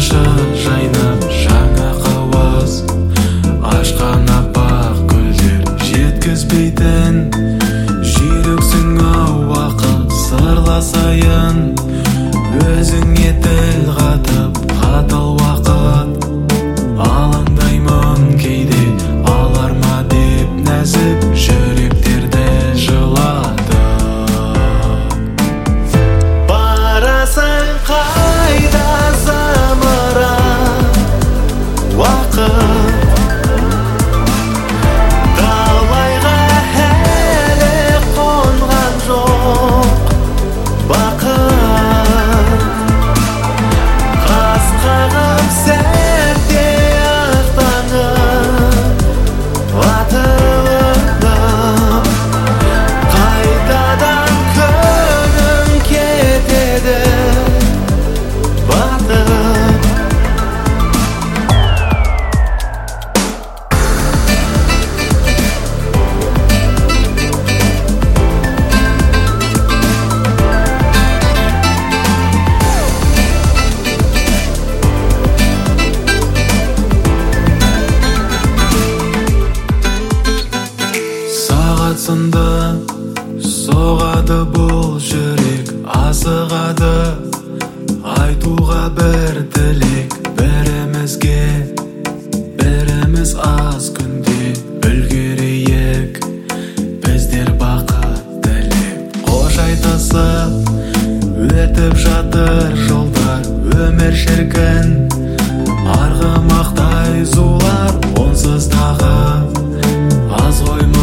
тамшы жайнап жаңа қауыз ашқан аппақ гүлдер жеткізбейтін жүйрексің ау уақыт сырласайын өзіңе тіл қатып қатал уақыт алаңдаймын кейде алар ма деп нәзік жүректерді жылатып барасың қайда зымырап уақыт талайға әлі қонған жоқ бақыт қас қағып сәтте ақтаңып атылып қайтадан күнім кетеді батып сағат сынды соғады бұл жүрек асығады айтуға бір тілек бірімізге біріміз аз күнде үлгерейік біздер бақыт тілеп қош айтысып өтіп жатыр жылдар өмір шіркін арғымақтай зулар онсыз тағы аз ғой